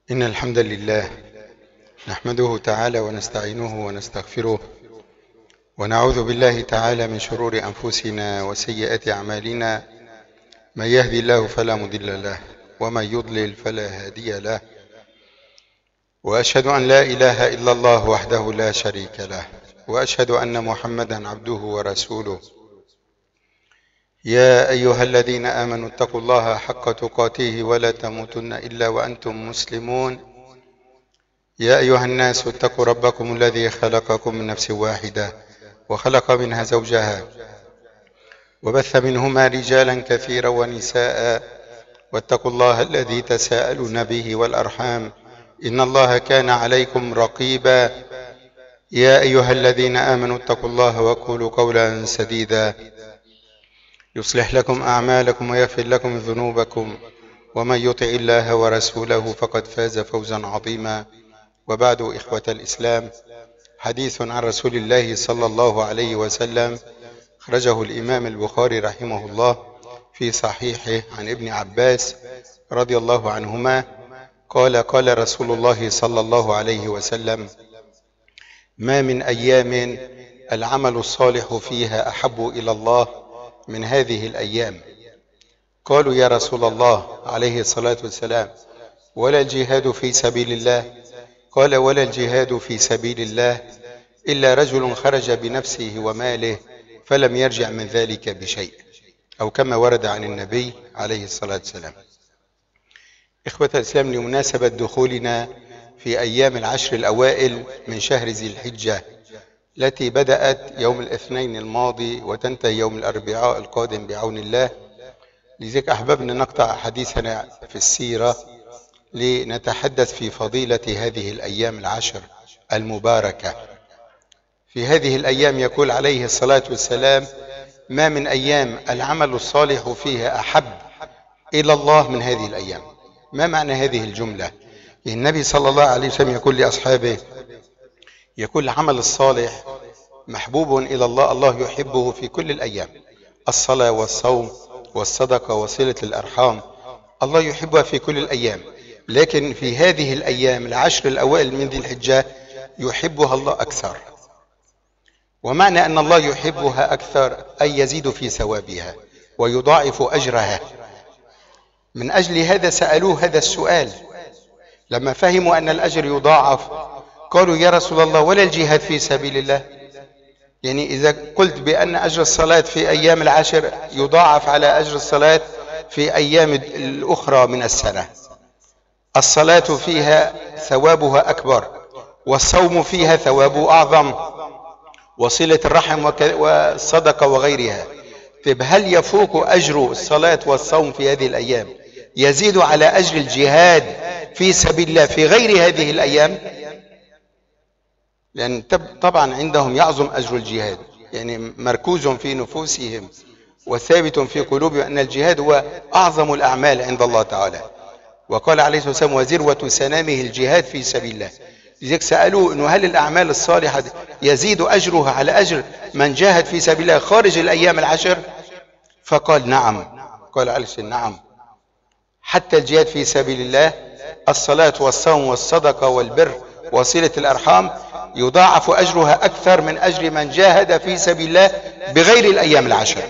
إن الحمد لله نحمده تعالى ونستعينه ونستغفره ونعوذ بالله تعالى من شرور أنفسنا وسيئات أعمالنا. من يهدي الله فلا مضل له ومن يضلل فلا هادي له، وأشهد أن لا إله إلا الله وحده لا شريك له، وأشهد أن محمدا عبده ورسوله. يا أيها الذين آمنوا اتقوا الله حق تقاته ولا تموتن إلا وأنتم مسلمون. يا أيها الناس اتقوا ربكم الذي خلقكم من نفس واحدة وخلق منها زوجها وبث منهما رجالا كثيرا ونساء، واتقوا الله الذي تساءلون به والأرحام إن الله كان عليكم رقيبا. يا أيها الذين آمنوا اتقوا الله وقولوا قولا سديدا يصلح لكم أعمالكم ويغفر لكم ذنوبكم، ومن يطع الله ورسوله فقد فاز فوزا عظيما. وبعد، إخوة الإسلام، حديث عن رسول الله صلى الله عليه وسلم خرجه الإمام البخاري رحمه الله في صحيحه عن ابن عباس رضي الله عنهما قال: قال رسول الله صلى الله عليه وسلم: ما من أيام العمل الصالح فيها أحب إلى الله من هذه الأيام. قالوا: يا رسول الله عليه الصلاة والسلام، ولا الجهاد في سبيل الله؟ قال: ولا الجهاد في سبيل الله إلا رجل خرج بنفسه وماله فلم يرجع من ذلك بشيء، أو كما ورد عن النبي عليه الصلاة والسلام. إخوة الإسلام، لمناسبة دخولنا في أيام العشر الأوائل من شهر ذي الحجة التي بدأت يوم الاثنين الماضي وتنتهي يوم الأربعاء القادم بعون الله، لذلك أحببنا نقطع حديثنا في السيرة لنتحدث في فضيلة هذه الأيام العشر المباركة. في هذه الأيام يقول عليه الصلاة والسلام: ما من أيام العمل الصالح فيها أحب إلى الله من هذه الأيام. ما معنى هذه الجملة؟ النبي صلى الله عليه وسلم يقول لأصحابه، يقول: العمل الصالح محبوب إلى الله، الله يحبه في كل الأيام. الصلاة والصوم والصدقة وصلة الأرحام الله يحبها في كل الأيام، لكن في هذه الأيام العشر الأوائل من ذي الحجة يحبها الله أكثر. ومعنى أن الله يحبها أكثر أي يزيد في ثوابها ويضاعف أجرها. من أجل هذا سألوه هذا السؤال لما فهموا أن الأجر يضاعف. قالوا: يا رسول الله، ولا الجهاد في سبيل الله؟ يعني إذا قلت بأن أجر الصلاة في أيام العشر يضاعف على أجر الصلاة في أيام الأخرى من السنة، الصلاة فيها ثوابها أكبر، والصوم فيها ثوابه أعظم، وصلة الرحم والصدقة وغيرها. طيب، هل يفوق أجر الصلاة والصوم في هذه الأيام يزيد على أجر الجهاد في سبيل الله في غير هذه الأيام؟ لأن طبعا عندهم يعظم أجر الجهاد، يعني مركوز في نفوسهم وثابت في قلوبهم أن الجهاد هو أعظم الأعمال عند الله تعالى. وقال عليه الصلاة والسلام: وذروة سنامه الجهاد في سبيل الله. لذلك سألوه أنه هل الأعمال الصالحة يزيد أجرها على أجر من جاهد في سبيل الله خارج الأيام العشر؟ فقال: نعم. قال عليه الصلاة والسلام: نعم، حتى الجهاد في سبيل الله، الصلاة والصوم والصدقة والبر وصلة الأرحام يضاعف أجرها أكثر من أجر من جاهد في سبيل الله بغير الأيام العشر.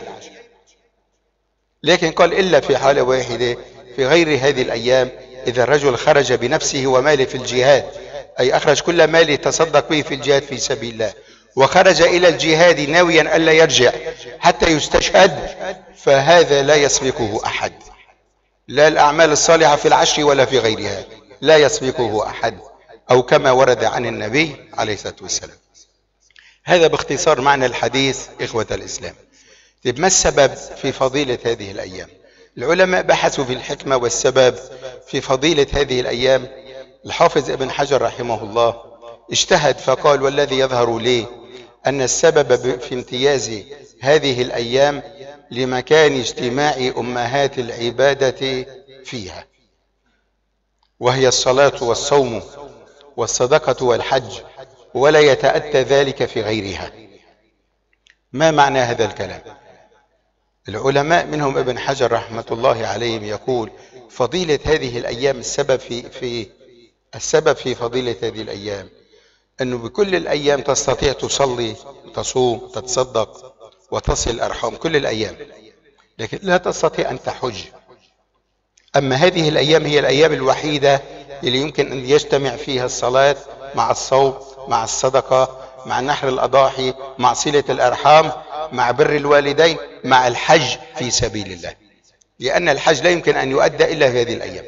لكن قال: إلا في حالة واحدة، في غير هذه الأيام، إذا الرجل خرج بنفسه وماله في الجهاد، أي أخرج كل ماله تصدق به في الجهاد في سبيل الله، وخرج إلى الجهاد ناويا ألا يرجع حتى يستشهد، فهذا لا يسبقه أحد، لا الأعمال الصالحة في العشر ولا في غيرها، لا يسبقه أحد، أو كما ورد عن النبي عليه الصلاة والسلام. هذا باختصار معنى الحديث. إخوة الإسلام، ما السبب في فضيلة هذه الأيام؟ العلماء بحثوا في الحكمة والسبب في فضيلة هذه الأيام. الحافظ ابن حجر رحمه الله اجتهد فقال: والذي يظهر لي أن السبب في امتياز هذه الأيام لمكان اجتماع أمهات العبادة فيها، وهي الصلاة والصوم والصدقة والحج، ولا يتأتى ذلك في غيرها. ما معنى هذا الكلام؟ العلماء منهم ابن حجر رحمة الله عليهم يقول: فضيلة هذه الأيام السبب في السبب في فضيلة هذه الأيام أنه بكل الأيام تستطيع تصلي وتصوم وتتصدق وتصل الأرحام كل الأيام، لكن لا تستطيع أن تحج. أما هذه الأيام هي الأيام الوحيدة اللي يمكن أن يجتمع فيها الصلاة مع الصوم مع الصدقة مع نحر الأضاحي مع صلة الأرحام مع بر الوالدين مع الحج في سبيل الله، لأن الحج لا يمكن أن يؤدى إلا في هذه الأيام.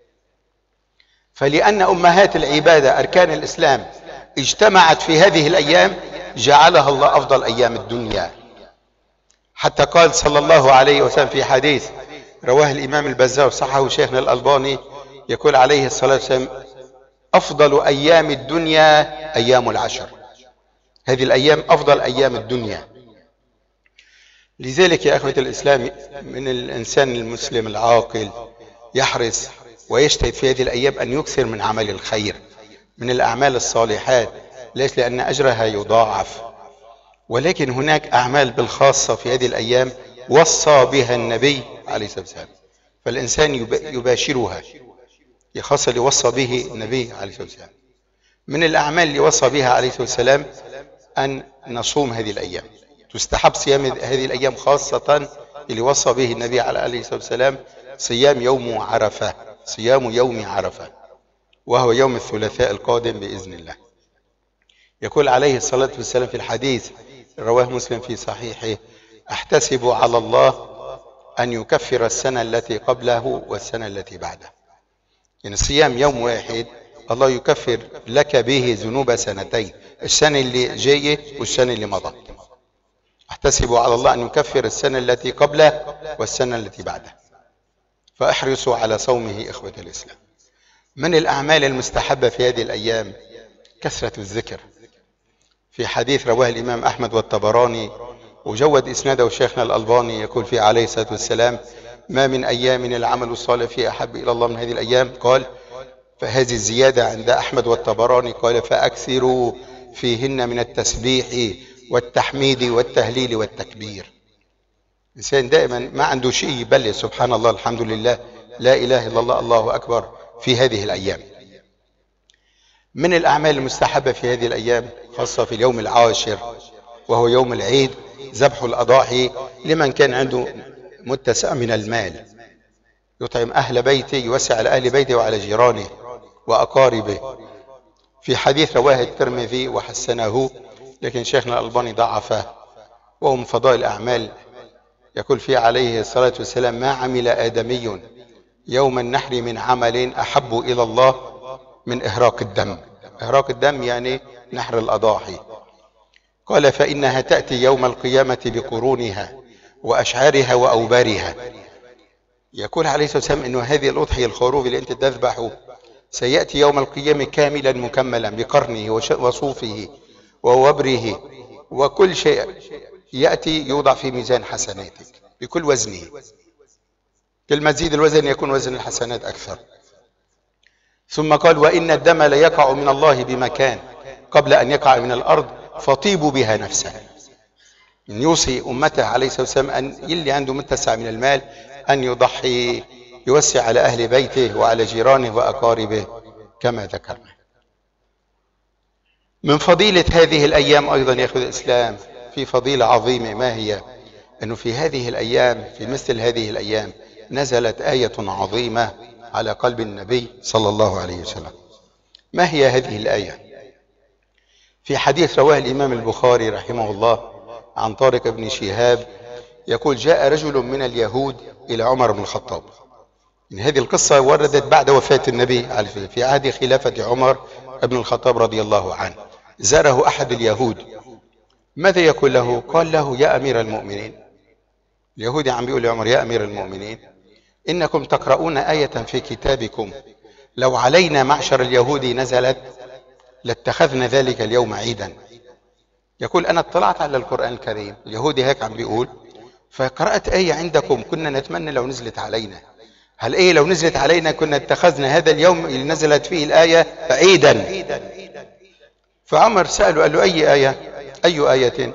فلأن أمهات العبادة أركان الإسلام اجتمعت في هذه الأيام جعلها الله أفضل أيام الدنيا. حتى قال صلى الله عليه وسلم في حديث رواه الإمام البزار وصححه شيخنا الألباني، يقول عليه الصلاة والسلام: أفضل أيام الدنيا أيام العشر. هذه الأيام أفضل أيام الدنيا. لذلك يا أخوة الإسلام، من الإنسان المسلم العاقل يحرص ويجتهد في هذه الأيام أن يكثر من عمل الخير من الأعمال الصالحات، ليس لأن أجرها يضاعف، ولكن هناك أعمال بالخاصة في هذه الأيام وصى بها النبي عليه الصلاة والسلام، فالإنسان يباشرها، خاصة اللي وصى به النبي عليه الصلاة والسلام. من الأعمال اللي وصى بها عليه الصلاة والسلام أن نصوم هذه الأيام. تستحب صيام هذه الأيام، خاصة اللي وصى به النبي عليه الصلاة والسلام صيام يوم عرفة، صيام يوم عرفة، وهو يوم الثلاثاء القادم بإذن الله. يقول عليه الصلاة والسلام في الحديث رواه مسلم في صحيحه: أحتسب على الله أن يكفر السنة التي قبله والسنة التي بعده. يعني صيام يوم واحد الله يكفر لك به ذنوب سنتين، السنة اللي جاية والسنة اللي مضت. احتسب على الله أن يكفر السنة التي قبله والسنة التي بعده. فاحرصوا على صومه إخوة الإسلام. من الأعمال المستحبة في هذه الأيام كثرة الذكر. في حديث رواه الإمام أحمد والطبراني وجود إسناده شيخنا الألباني، يقول فيه عليه الصلاة والسلام: ما من أيام العمل الصالح فيه أحب إلى الله من هذه الأيام. قال فهذه الزيادة عند أحمد والطبراني، قال فأكثروا فيهن من التسبيح والتحميد والتهليل والتكبير. الإنسان دائما ما عنده شيء يبلغ سبحان الله الحمد لله لا إله إلا الله الله أكبر في هذه الأيام. من الأعمال المستحبة في هذه الأيام، خاصة في اليوم العاشر وهو يوم العيد، ذبح الأضاحي لمن كان عنده متسع من المال، يطعم أهل بيته، يوسع على أهل بيته وعلى جيرانه وأقاربه. في حديث رواه الترمذي وحسنه، لكن شيخنا الألباني ضعفه، وهو من فضائل الأعمال. يقول فيه عليه الصلاة والسلام: ما عمل آدمي يوم النحر من عمل أحب إلى الله من إهراق الدم. إهراق الدم يعني نحر الأضاحي. قال فإنها تأتي يوم القيامة بقرونها وأشعارها وأوبارها. يقول عليه الصلاة والسلام إنه هذه الأضحية الخروف اللي أنت تذبحه سيأتي يوم القيامة كاملا مكملا بقرنه وصوفه ووبره وكل شيء، يأتي يوضع في ميزان حسناتك بكل وزنه. كل ما تزيد الوزن يكون وزن الحسنات أكثر. ثم قال وإن الدم ليقع من الله بمكان قبل أن يقع من الأرض فطيبوا بها نفسها. من يوصي أمته عليه الصلاة والسلام أن اللي عنده متسع من المال أن يضحي، يوسع على أهل بيته وعلى جيرانه وأقاربه كما ذكرنا. من فضيلة هذه الأيام أيضا يا أخوة الإسلام، في فضيلة عظيمة، ما هي؟ أنه في هذه الأيام، في مثل هذه الأيام، نزلت آية عظيمة على قلب النبي صلى الله عليه وسلم. ما هي هذه الآية؟ في حديث رواه الإمام البخاري رحمه الله عن طارق بن شهاب، يقول جاء رجل من اليهود إلى عمر بن الخطاب. هذه القصة وردت بعد وفاة النبي في عهد خلافة عمر بن الخطاب رضي الله عنه. زاره أحد اليهود، ماذا يقول له؟ قال له يا أمير المؤمنين. اليهودي عم بيقول لعمر يا أمير المؤمنين إنكم تقرؤون آية في كتابكم لو علينا معشر اليهود نزلت لاتخذنا ذلك اليوم عيدا. يقول أنا اطلعت على القرآن الكريم، اليهودي هيك عم بيقول، فقرأت آية عندكم كنا نتمنى لو نزلت علينا. هل إيه لو نزلت علينا كنا اتخذنا هذا اليوم اللي نزلت فيه الآية عيدا. فعمر سأله قال له أي آية؟ أي آية؟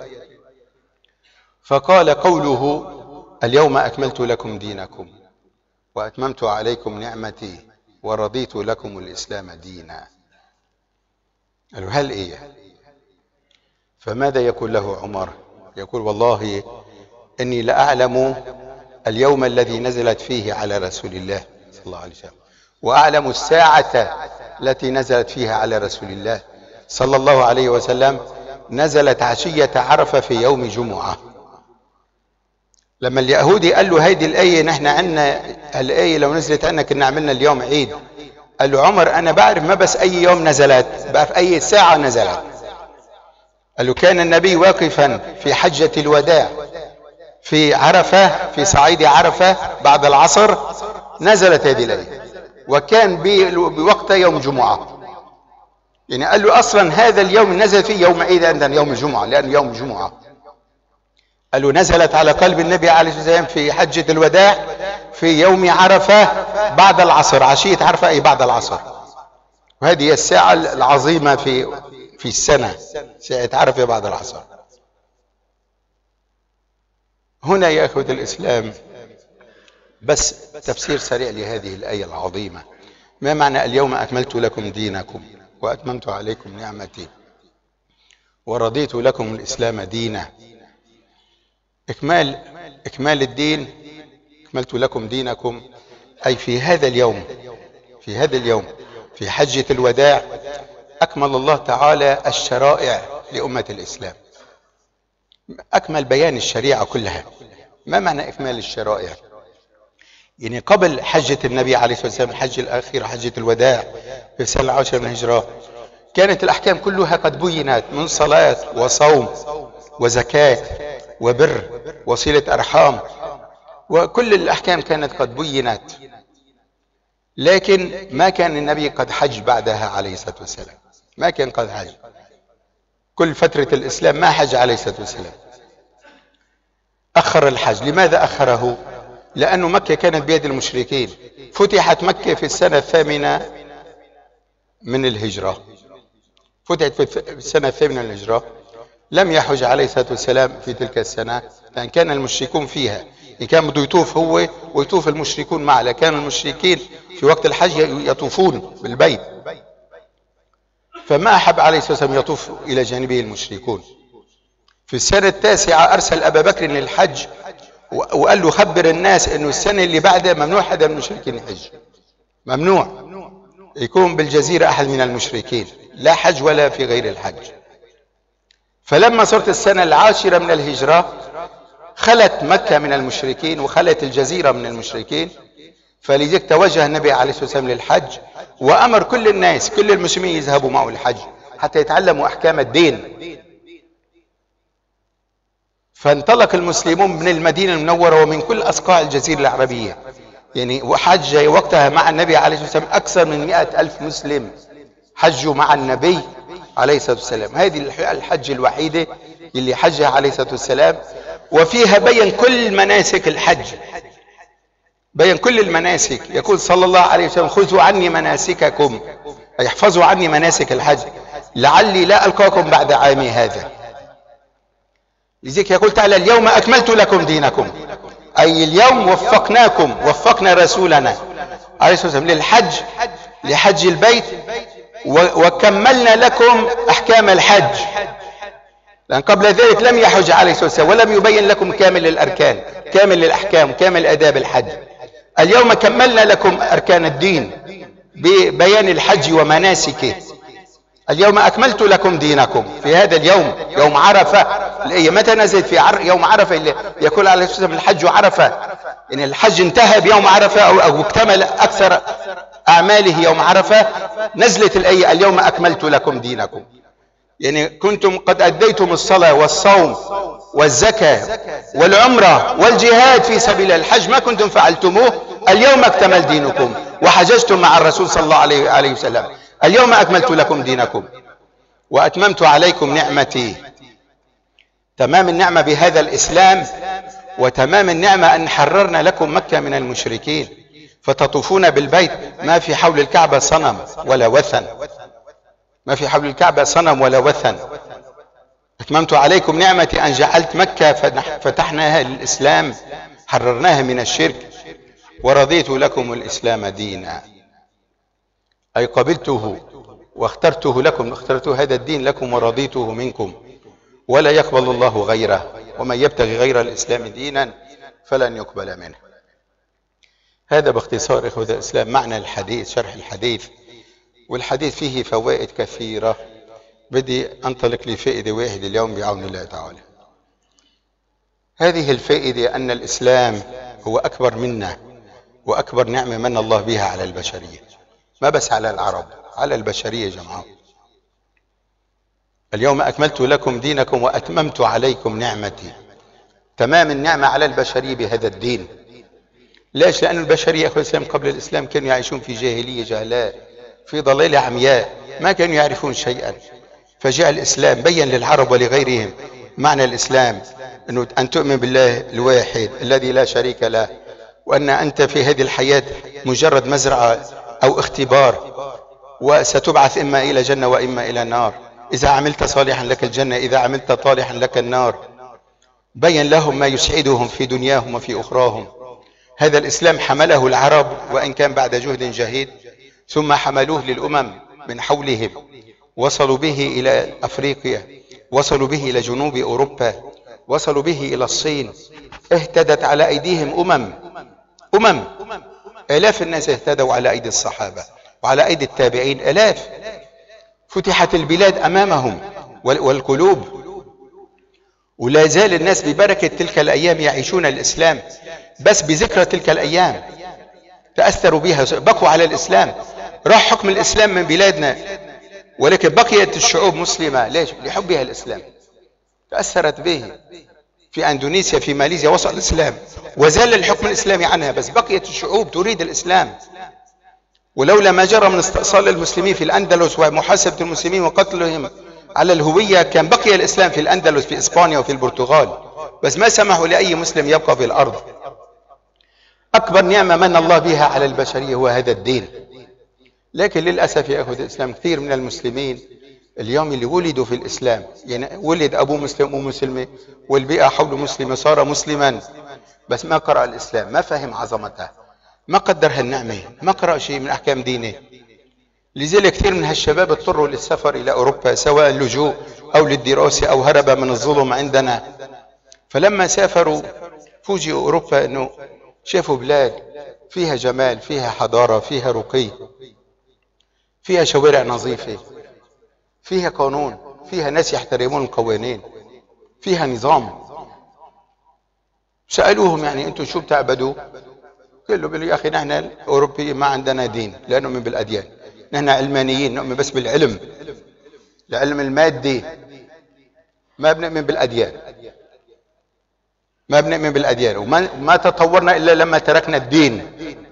فقال قوله اليوم أكملت لكم دينكم وأتممت عليكم نعمتي ورضيت لكم الإسلام دينا. قالوا هل إيه؟ فماذا يقول له عمر؟ يقول والله إني لأعلم اليوم الذي نزلت فيه على رسول الله صلى الله عليه وسلم، وأعلم الساعة التي نزلت فيها على رسول الله صلى الله عليه وسلم. نزلت عشية عرفة في يوم جمعة. لما اليهودي قال له هيدي الآية نحن عندنا الآية لو نزلت عنا كنا عملنا اليوم عيد، قال له عمر أنا بعرف ما بس أي يوم نزلت، بقى في أي ساعة نزلت. قال له كان النبي واقفا في حجة الوداع في عرفة، في صعيد عرفة بعد العصر نزلت هذه الآية، وكان بوقت يوم جمعة. يعني قال له أصلا هذا اليوم نزل فيه يوم عيد عندنا يوم الجمعة، لأنه يوم جمعة. قال له نزلت على قلب النبي عليه الصلاة والسلام في حجة الوداع في يوم عرفة بعد العصر، عشية عرفة أي بعد العصر. وهذه الساعة العظيمة في السنة، ساعة عرفة بعد العصر. هنا يا أخوة الإسلام بس تفسير سريع لهذه الآية العظيمة. ما معنى اليوم أكملت لكم دينكم وأتممت عليكم نعمتي ورضيت لكم الإسلام دينا؟ إكمال الدين، أكملت لكم دينكم أي في هذا اليوم، في حجة الوداع أكمل الله تعالى الشرائع لأمة الإسلام، أكمل بيان الشريعة كلها. ما معنى إكمال الشرائع؟ يعني قبل حجة النبي عليه الصلاة والسلام الحج الأخير حجة الوداع في السنة 10 من الهجرة، كانت الأحكام كلها قد بينت من صلاة وصوم وزكاة وبر وصلة أرحام، وكل الأحكام كانت قد بينت. لكن ما كان النبي قد حج بعدها عليه الصلاة والسلام، ما كان قد حج. كل فترة الإسلام ما حج عليه الصلاة والسلام، أخر الحج. لماذا أخره؟ لأنه مكة كانت بيد المشركين. فتحت مكة في السنة 8 من الهجرة، فتحت في السنة 8 من الهجرة. لم يحج عليه الصلاة والسلام في تلك السنة لأن كان المشركون فيها، كان بده يطوف هو ويطوف المشركون معه. كان المشركين في وقت الحج يطوفون بالبيت، فما أحب عليه الصلاة والسلام يطوف إلى جانبه المشركون. في السنة 9 أرسل أبا بكر للحج وقال له خبر الناس أنه السنة اللي بعدها ممنوع حدا من المشركين يحج، ممنوع يكون بالجزيرة أحد من المشركين، لا حج ولا في غير الحج. فلما صارت السنة 10 من الهجرة خلت مكة من المشركين وخلت الجزيرة من المشركين، فلذلك توجه النبي عليه الصلاة والسلام للحج، وأمر كل الناس كل المسلمين يذهبوا معه الحج حتى يتعلموا أحكام الدين. فانطلق المسلمون من المدينة المنورة ومن كل أصقاع الجزيرة العربية، يعني وحج وقتها مع النبي عليه الصلاة والسلام أكثر من 100,000 مسلم حجوا مع النبي عليه الصلاة والسلام. هذه الحج الوحيدة اللي حجها عليه الصلاة والسلام، وفيها بين كل مناسك الحج، بين كل المناسك. يقول صلى الله عليه وسلم خذوا عني مناسككم، أي احفظوا عني مناسك الحج لعلي لا ألقاكم بعد عامي هذا. لذلك يقول تعالى اليوم أكملت لكم دينكم، أي اليوم وفقنا رسولنا عليه الصلاة والسلام للحج، لحج البيت، وكملنا لكم أحكام الحج، لأن قبل ذلك لم يحج عليه الصلاة والسلام ولم يبين لكم كامل الأركان كامل الأحكام كامل آداب الحج. اليوم كملنا لكم أركان الدين ببيان الحج ومناسكه. اليوم أكملت لكم دينكم في هذا اليوم، يوم عرفة. الآية متى نزلت؟ في يوم عرفة، اللي يقول عليه الصلاة والسلام الحج عرفة، إن الحج انتهى بيوم عرفة أو اكتمل أكثر أعماله يوم عرفة. نزلت الآية اليوم أكملت لكم دينكم، يعني كنتم قد أديتم الصلاة والصوم والزكاة والعمرة والجهاد في سبيل الحج ما كنتم فعلتموه، اليوم اكتمل دينكم وحججتم مع الرسول صلى الله عليه وسلم. اليوم أكملت لكم دينكم وأتممت عليكم نعمتي. تمام النعمة بهذا الإسلام، وتمام النعمة أن حررنا لكم مكة من المشركين، فتطوفون بالبيت ما في حول الكعبة صنم ولا وثن، ما في حول الكعبة صنم ولا وثن. أتممت عليكم نعمتي أن جعلت مكة فتحناها للإسلام، حررناها من الشرك، ورضيت لكم الإسلام دينا. أي قبلته واخترته لكم، اخترت هذا الدين لكم ورضيته منكم، ولا يقبل الله غيره، ومن يبتغي غير الإسلام دينا فلن يقبل منه. هذا باختصار إخوة الإسلام معنى الحديث، شرح الحديث. والحديث فيه فوائد كثيرة، بدي أنطلق لفائدة واحدة اليوم بعون الله تعالى. هذه الفائدة أن الإسلام هو أكبر منا وأكبر نعمة من الله بها على البشرية، ما بس على العرب، على البشرية جمعاء. اليوم أكملت لكم دينكم وأتممت عليكم نعمتي. تمام النعمة على البشرية بهذا الدين. ليش؟ لأن البشرية أخوة الإسلام قبل الإسلام كانوا يعيشون في جاهلية جهلاء، في ضلالة عمياء، ما كانوا يعرفون شيئا. فجاء الإسلام بين للعرب ولغيرهم معنى الإسلام، أنه أن تؤمن بالله الواحد الذي لا شريك له، وأن أنت في هذه الحياة مجرد مزرعة أو اختبار، وستبعث إما إلى جنة وإما إلى النار. إذا عملت صالحا لك الجنة، إذا عملت طالحا لك النار. بين لهم ما يسعدهم في دنياهم وفي أخراهم. هذا الإسلام حمله العرب وإن كان بعد جهد جهيد، ثم حملوه للأمم من حولهم، وصلوا به إلى أفريقيا، وصلوا به إلى جنوب أوروبا، وصلوا به إلى الصين. اهتدت على أيديهم أمم آلاف الناس اهتدوا على أيدي الصحابة وعلى أيدي التابعين، آلاف. فتحت البلاد أمامهم والقلوب، ولا زال الناس ببركة تلك الأيام يعيشون الإسلام، بس بذكرى تلك الأيام تأثروا بها، بقوا على الإسلام. راح حكم الإسلام من بلادنا، ولكن بقيت الشعوب مسلمة. ليش؟ لحبها الإسلام، تأثرت به. في أندونيسيا، في ماليزيا وصل الإسلام وزال الحكم الإسلامي عنها، بس بقيت الشعوب تريد الإسلام. ولولا ما جرى من استئصال المسلمين في الأندلس ومحاسبة المسلمين وقتلهم على الهوية، كان بقي الإسلام في الأندلس، في إسبانيا وفي البرتغال، بس ما سمحوا لأي مسلم يبقى في الأرض. أكبر نعمة من الله بها على البشرية هو هذا الدين. لكن للأسف يا أخوة الإسلام كثير من المسلمين اليوم اللي ولدوا في الإسلام، يعني ولد أبوه مسلم ومسلمة والبيئة حوله مسلمة، صار مسلما، بس ما قرأ الإسلام، ما فهم عظمته، ما قدر هالنعمة، ما قرأ شيء من أحكام دينه. لذلك كثير من هالشباب اضطروا للسفر إلى أوروبا، سواء اللجوء أو للدراسة أو هرب من الظلم عندنا. فلما سافروا فوجئوا أوروبا أنه شافوا بلاد فيها جمال، فيها حضارة، فيها رقي، فيها شوارع نظيفة، فيها قانون، فيها ناس يحترمون القوانين، فيها نظام. سألوهم يعني أنتم شو بتعبدوا؟ قالوا يا أخي نحن الأوروبيين ما عندنا دين، لا نؤمن بالأديان، نحن علمانيين، نؤمن بس بالعلم، العلم المادي، ما بنؤمن بالأديان، ما بنؤمن بالأديان، وما تطورنا إلا لما تركنا الدين.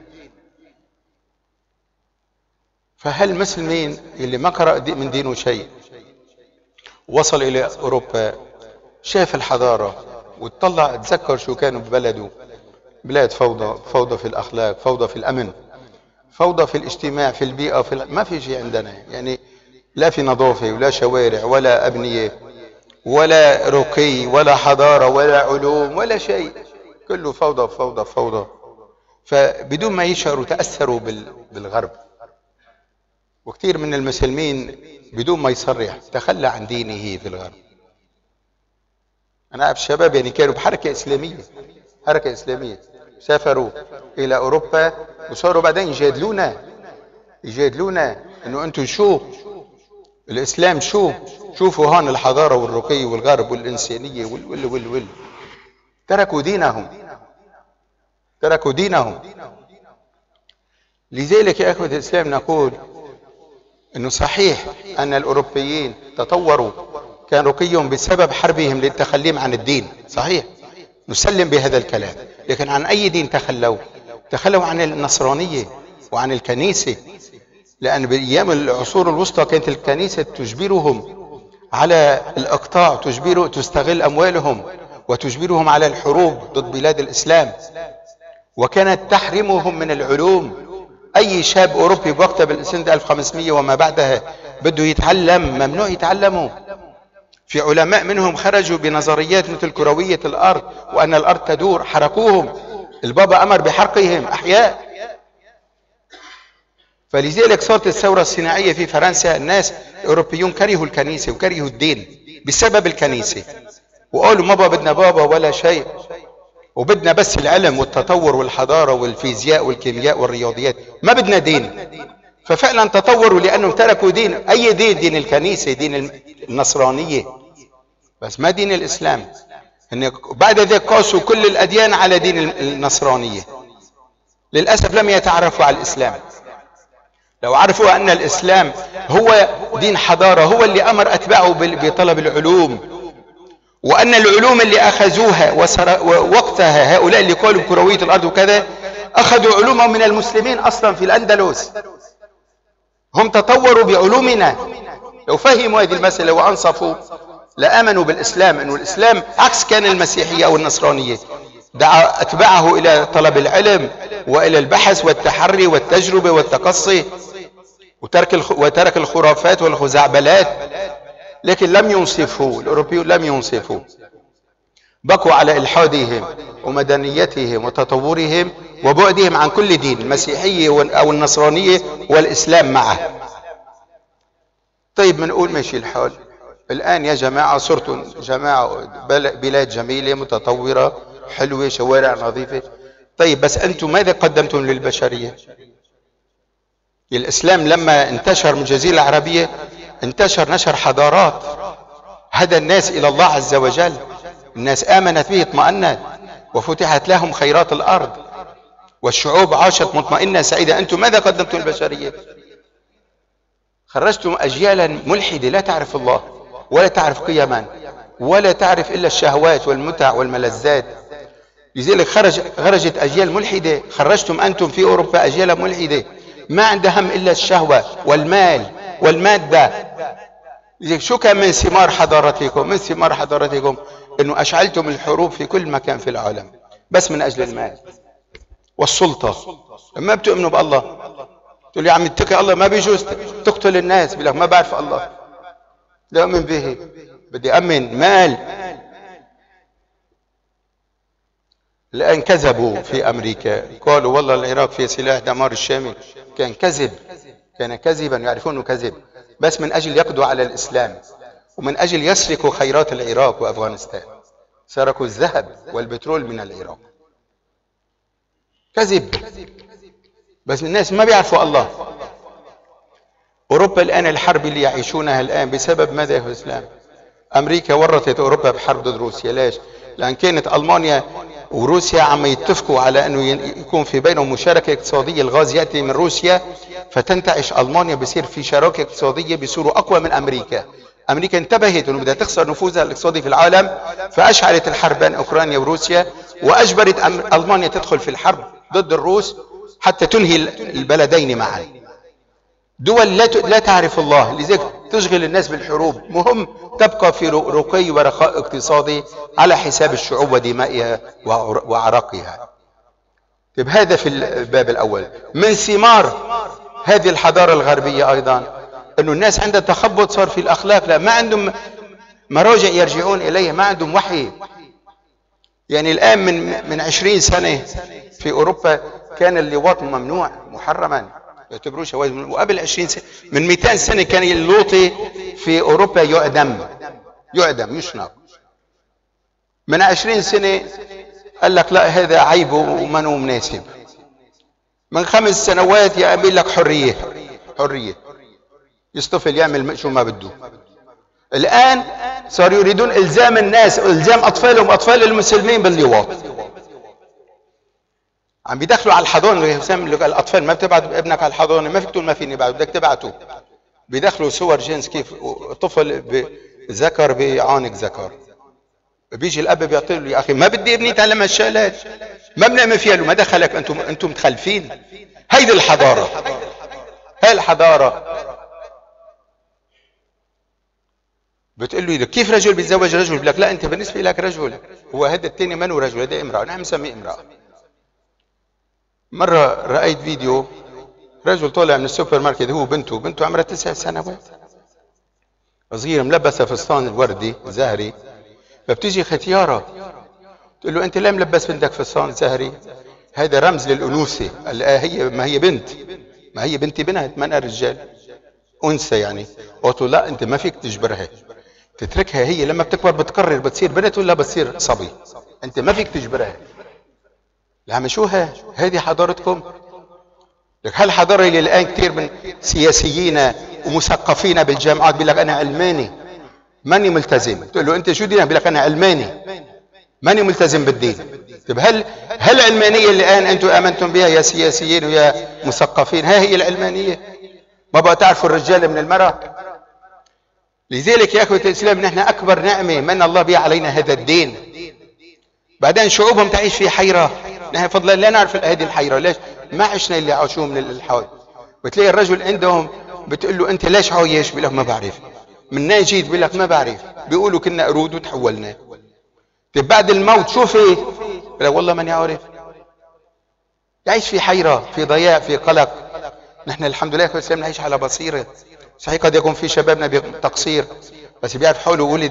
فهالمسلمين اللي ما قرأ من دينه شيء وصل إلى أوروبا، شاف الحضارة وتطلع، تذكر شو كانوا ببلده، بلاد فوضى، فوضى في الأخلاق، فوضى في الأمن، فوضى في الاجتماع، في البيئة، ما في شيء عندنا، يعني لا في نظافة ولا شوارع ولا أبنية ولا رقي ولا حضارة ولا علوم ولا شيء، كله فوضى فوضى فوضى. فبدون ما يشعروا تأثروا بالغرب. وكثير من المسلمين بدون ما يصرح تخلى عن دينه في الغرب. أنا أعرف شباب يعني كانوا بحركة إسلامية، حركة إسلامية، سافروا إلى أوروبا وصاروا بعدين يجادلونا إنه أنتم شو الإسلام، شوفوا هون الحضارة والرقي والغرب والإنسانية وال تركوا دينهم. لذلك يا أخوة الإسلام نقول إنه صحيح أن الأوروبيين تطوروا، كان رقيهم بسبب حربهم للتخلي عن الدين، صحيح نسلم بهذا الكلام، لكن عن أي دين تخلوا عن النصرانية وعن الكنيسة. لأن بأيام العصور الوسطى كانت الكنيسة تجبرهم على الإقطاع، تستغل أموالهم وتجبرهم على الحروب ضد بلاد الإسلام، وكانت تحرمهم من العلوم. أي شاب أوروبي بوقتها بالسنة 1500 وما بعدها بده يتعلم، ممنوع يتعلموا. في علماء منهم خرجوا بنظريات مثل كروية الأرض وأن الأرض تدور، حرقوهم، البابا أمر بحرقهم أحياء. فلذلك صارت الثورة الصناعية في فرنسا، الناس الأوروبيون كرهوا الكنيسة وكرهوا الدين بسبب الكنيسة، وقالوا ما بدنا بابا ولا شيء، وبدنا بس العلم والتطور والحضارة والفيزياء والكيمياء والرياضيات، ما بدنا دين. ففعلا تطوروا لأنهم تركوا دين. أي دين؟ دين الكنيسة، دين النصرانية، بس ما دين الإسلام. بعد ذلك قاسوا كل الأديان على دين النصرانية. للأسف لم يتعرفوا على الإسلام. لو عرفوا أن الإسلام هو دين حضارة، هو اللي أمر أتباعه بطلب العلوم، وأن العلوم اللي أخذوها وقتها هؤلاء اللي قالوا كروية الأرض وكذا، أخذوا علومهم من المسلمين أصلا في الأندلس. هم تطوروا بعلومنا. لو فهموا هذه المسألة وأنصفوا لآمنوا بالإسلام، أنه الإسلام عكس كان المسيحية أو النصرانية، دعا أتباعه إلى طلب العلم وإلى البحث والتحري والتجربة والتقصي، وترك الخرافات والخزعبلات. لكن لم ينصفوا، الأوروبيون لم ينصفوا، بقوا على إلحادهم ومدنيتهم وتطورهم وبعدهم عن كل دين، المسيحية أو النصرانية والإسلام معه. طيب بنقول ماشي الحال. الآن يا جماعة صرتوا جماعة بلاد جميلة متطورة حلوة، شوارع نظيفة. طيب بس أنتم ماذا قدمتم للبشرية؟ الإسلام لما انتشر من الجزيرة العربية نشر حضارات، هدى الناس إلى الله عز وجل. الناس آمنت به، اطمأنت، وفتحت لهم خيرات الأرض، والشعوب عاشت مطمئنة سعيدة. أنتم ماذا قدمتم للبشرية؟ خرجتم أجيالا ملحدة لا تعرف الله ولا تعرف قيما ولا تعرف إلا الشهوات والمتع والملذات. لذلك خرجت أجيال ملحدة. خرجتم أنتم في أوروبا أجيال ملحدة ما عندها هم إلا الشهوة والمال والمادة. لذلك شو كان من ثمار حضارتكم؟ من ثمار حضارتكم أنه أشعلتم الحروب في كل مكان في العالم بس من أجل المال والسلطة. ما بتؤمنوا بالله، تقول يا عم اتقي الله، ما بيجوز تقتل الناس. بيقول لك ما بعرف الله، لا أؤمن به، بدي أمن مال. الآن كذبوا في أمريكا، قالوا والله العراق فيه سلاح دمار الشامل. كان كذب، كان كذبا، يعرفون أنه كذب، بس من أجل يقضوا على الإسلام ومن أجل يسرقوا خيرات العراق وأفغانستان. سرقوا الذهب والبترول من العراق. كذب، بس الناس ما بيعرفوا الله. أوروبا الآن الحرب اللي يعيشونها الآن بسبب ماذا في الإسلام؟ أمريكا ورطت أوروبا بحرب ضد روسيا. ليش؟ لأن كانت ألمانيا وروسيا عم يتفقوا على أنه يكون في بينهم مشاركة اقتصادية. الغاز يأتي من روسيا فتنتعش ألمانيا، بيصير في شراكة اقتصادية، بيصيروا أقوى من أمريكا. أمريكا انتبهت أنه بدها تخسر نفوذها الاقتصادي في العالم، فأشعلت الحرب بين أوكرانيا وروسيا، وأجبرت ألمانيا تدخل في الحرب ضد الروس حتى تنهي البلدين معا. دول لا تعرف الله، لذلك تشغل الناس بالحروب، مهم تبقى في رقي ورخاء اقتصادي على حساب الشعوب ودمائها وعراقها. طيب هذا في الباب الأول. من ثمار هذه الحضارة الغربية أيضا أنه الناس عندها تخبط صار في الأخلاق، لا ما عندهم مراجع يرجعون إليها، ما عندهم وحي. يعني الآن من 20 سنة في أوروبا كان اللواط ممنوع محرما، يعتبروه شواذ. وقبل 20 سنة، من 200 سنة، كان اللوطي في أوروبا يعدم يشنق. من 20 سنة قال لك لا هذا عيب ومنو مناسب. من 5 سنوات يقول لك حرية يصطفل يعمل شو ما بده. الآن صاروا يريدون إلزام الناس، إلزام أطفالهم وأطفال المسلمين باللواط. عم بيدخلوا على الحضانة. الأطفال ما بتبعت ابنك على الحضانة، ما فيك تقول ما فيني بعد، بدك تبعته. بيدخلوا صور جنس، كيف طفل ذكر بيعانق ذكر، بيجي الأب بيعطي له يا أخي ما بدي ابني يتعلم هالشغلات، ما بنعمل فيها له، ما دخلك أنتم متخلفين. هيدي الحضارة، هاي الحضارة. بتقول له كيف رجل بيتزوج رجل؟ بيقول لك لا أنت بالنسبة لك رجل، هو هذا الثاني منه رجل، هذا امرأة، نحن نسميه امرأة. مرة رأيت فيديو رجل طالع من السوبر ماركت، هو بنته عمرها 9 سنوات صغيرة، ملبسة فستان الوردي زهري. فبتيجي ختيارة تقول له أنت ليه ملبس بنتك فستان زهري؟ هذا رمز للأنوثة. قال هي ما هي بنت، ما هي بنتي بنت، ما انا رجال، انثى يعني. قلت له لا، انت ما فيك تجبرها، تتركها هي لما بتكبر بتقرر بتصير بنت ولا بتصير صبي، انت ما فيك تجبرها. لا شوها هذه حضارتكم. لك هالحضاره اللي الان كثير من سياسيين ومثقفين بالجامعات بيقول لك انا علماني ماني ملتزم، تقول له انت شو دينك؟ بيقول لك انا علماني ماني ملتزم بالدين. طيب هل العلمانيه اللي الان انتم امنتم بها يا سياسيين ويا مثقفين، ها هي العلمانيه؟ ما بقى تعرفوا الرجال من المراه؟ لذلك يا اخوة الاسلام نحن اكبر نعمه من الله بها علينا هذا الدين. بعدين شعوبهم تعيش في حيره، نحن فضلا لا نعرف هذه الحيره. ليش؟ ما عشنا اللي عاشوه من الالحاد. بتلاقي الرجل عندهم بتقول له انت ليش عايش؟ بيقول لك ما بعرف. من جيت؟ بيقول لك ما بعرف. بيقولوا كنا قرود وتحولنا. طيب بعد الموت شو في؟ بيقول لك والله ماني عارف. يعيش في حيره، في ضياع، في قلق. نحن الحمد لله يا اخوة الاسلام نعيش على بصيره. صحيح قد يكون في شبابنا بتقصير، بس بيعرف حوله ولد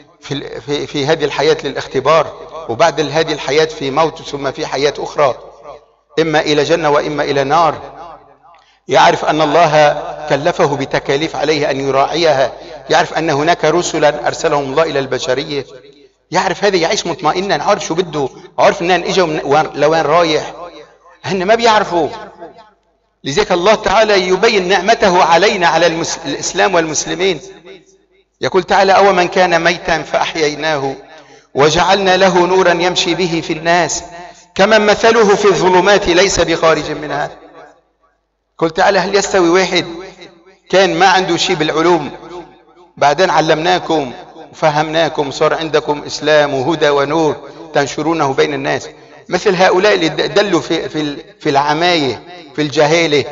في هذه الحياة للاختبار، وبعد هذه الحياة في موت، ثم في حياة أخرى إما إلى جنة وإما إلى نار. يعرف أن الله كلفه بتكاليف عليه أن يراعيها، يعرف أن هناك رسلا أرسلهم الله إلى البشرية، يعرف هذا، يعيش مطمئنا، عارف شو بده، عارف أنه إجا لوين رايح. هن ما بيعرفوا. لذلك الله تعالى يبين نعمته علينا على الإسلام والمسلمين. يقول تعالى أو من كان ميتا فأحييناه وجعلنا له نورا يمشي به في الناس كمن مثله في الظلمات ليس بخارج منها. قل تعالى هل يستوي واحد كان ما عنده شيء بالعلوم، بعدين علمناكم وفهمناكم صار عندكم إسلام وهدى ونور تنشرونه بين الناس، مثل هؤلاء اللي دلوا في العماية، في الجهالة،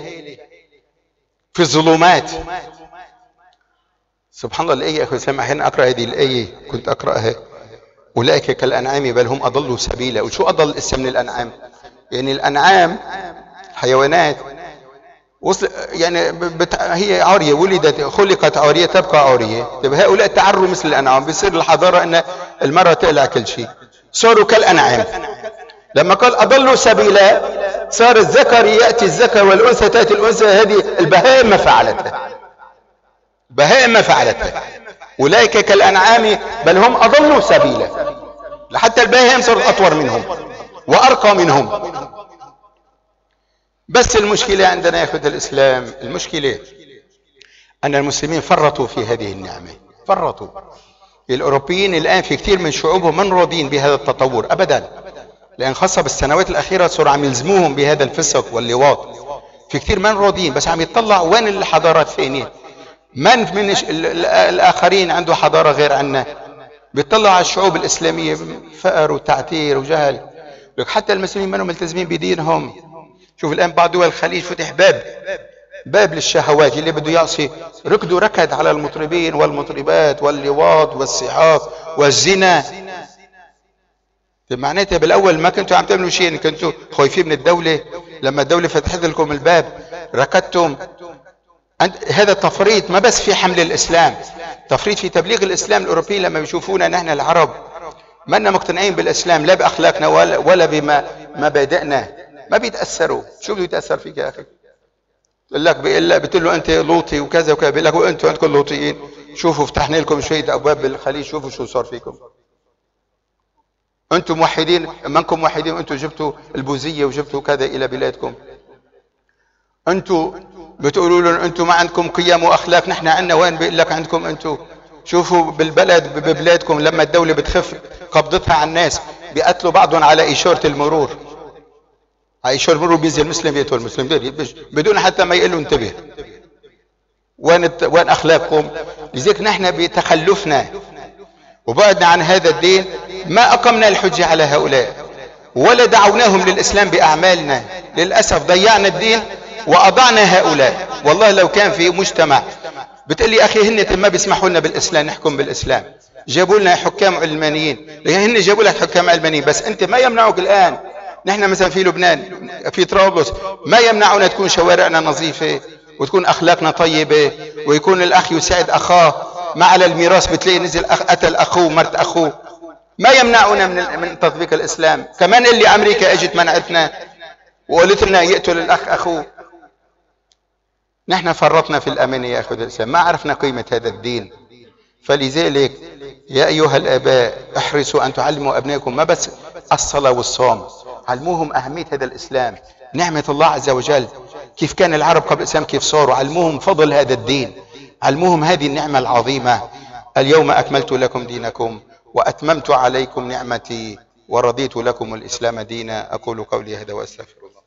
في الظلمات. سبحان الله. الآية أخي سامع أحيانا أقرأ هذه الآية، كنت أقرأها أولئك كالأنعام بل هم أضلوا سبيلا. وشو أضل الاسم من الأنعام؟ يعني الأنعام حيوانات يعني هي عارية، ولدت خلقت عارية تبقى عارية. طيب هؤلاء تعروا مثل الأنعام، بيصير الحضارة أن المرأة تقلع كل شيء، صاروا كالأنعام. لما قال أضلوا سبيلا صار الذكر يأتي الذكر والأنثى تأتي الأنثى. هذه البهائم ما فعلتها، بهائم ما فعلتها. أولئك كالأنعام بل هم أضلوا سبيلا. لحتى البهائم صارت أطور منهم وأرقى منهم. بس المشكلة عندنا يا أخوة الإسلام، المشكلة أن المسلمين فرطوا في هذه النعمة، فرطوا. الأوروبيين الآن في كثير من شعوبهم من راضين بهذا التطور أبدا، لأن خاصة بالسنوات الأخيرة صاروا عم يلزموهم بهذا الفسق واللواط. في كثير من راضين، بس عم يطلع وين الحضارات الثانية، من الآخرين عنده حضارة غير عنا. بيطلع على الشعوب الإسلامية فقر وتعتير وجهل. حتى المسلمين ما هم ملتزمين بدينهم. شوف الآن بعض دول الخليج فتح باب للشهوات، اللي بده يعصي ركض وركض على المطربين والمطربات واللواط والسحاق والزنا. معناتها بالأول ما كنتوا عم تعملوا شيء، كنتوا خايفين من الدولة. لما الدولة فتحت لكم الباب ركضتم. هذا تفريط ما بس في حمل الإسلام، تفريط في تبليغ الإسلام. الأوروبيين لما بيشوفونا نحن العرب ما لنا مقتنعين بالإسلام، لا بأخلاقنا ولا بمبادئنا، ما بيتأثروا. شو بده يتأثر فيك يا أخي؟ بيقول لك بتقول له أنت لوطي وكذا وكذا، بيقول لك وأنتم عندكم لوطيين، شوفوا فتحنا لكم شوية أبواب بالخليج، شوفوا شو صار فيكم. أنتم موحدين، منكم موحدين، وأنتم جبتوا البوذية وجبتوا كذا إلى بلادكم. أنتم بتقولوا لهم أنتم ما عندكم قيم وأخلاق، نحن عندنا. وين؟ بيقول لك عندكم أنتم. شوفوا ببلادكم لما الدولة بتخف قبضتها على الناس بيقتلوا بعضهم على إشارة المرور. على إشارة المرور بينزل المسلم بيقتل المسلم بدون حتى ما يقولوا انتبه. وين أخلاقكم؟ لذلك نحن بتخلفنا وبعدنا عن هذا الدين ما أقمنا الحجة على هؤلاء ولا دعوناهم للإسلام بأعمالنا. للأسف ضيعنا الدين وأضعنا هؤلاء. والله لو كان في مجتمع بتقلي أخي هن ما بيسمحوا لنا بالإسلام نحكم بالإسلام، جابوا لنا حكام علمانيين، هن جابوا لك حكام علمانيين، بس أنت ما يمنعك الآن. نحن مثلا في لبنان في طرابلس ما يمنعنا تكون شوارعنا نظيفة وتكون أخلاقنا طيبة ويكون الأخ يساعد أخاه. ما على الميراث بتلاقي نزل قتل أخوه مرت أخوه. ما يمنعنا من تطبيق الإسلام. كمان اللي أمريكا اجت منعتنا وقالت لنا يقتل الأخ أخوه. نحن فرطنا في الأمانة يا أخوة الإسلام، ما عرفنا قيمة هذا الدين. فلذلك يا أيها الآباء احرصوا أن تعلموا أبنائكم ما بس الصلاة والصوم، علموهم أهمية هذا الإسلام، نعمة الله عز وجل، كيف كان العرب قبل الإسلام كيف صاروا، علموهم فضل هذا الدين، علموهم هذه النعمة العظيمة. اليوم أكملت لكم دينكم وأتممت عليكم نعمتي ورضيت لكم الإسلام دينا. أقول قولي هذا وأستغفر الله.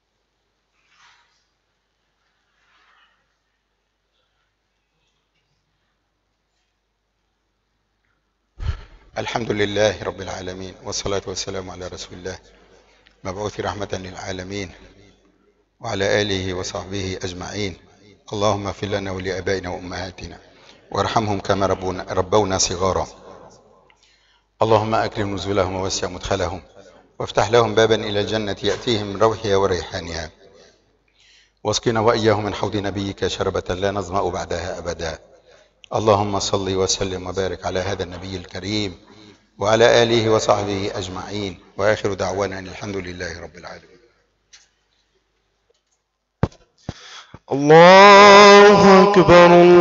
الحمد لله رب العالمين، والصلاة والسلام على رسول الله مبعوث رحمة للعالمين وعلى آله وصحبه أجمعين. اللهم اغفر لنا ولآبائنا وأمهاتنا وارحمهم كما ربونا صغارا. اللهم أكرم نزلهم ووسع مدخلهم وافتح لهم بابا إلى الجنة يأتيهم من روحها وريحانها، واسقنا وإياهم من حوض نبيك شربة لا نظمأ بعدها أبدا. اللهم صل وسلم وبارك على هذا النبي الكريم وعلى آله وصحبه أجمعين، وآخر دعوانا أن الحمد لله رب العالمين. الله أكبر.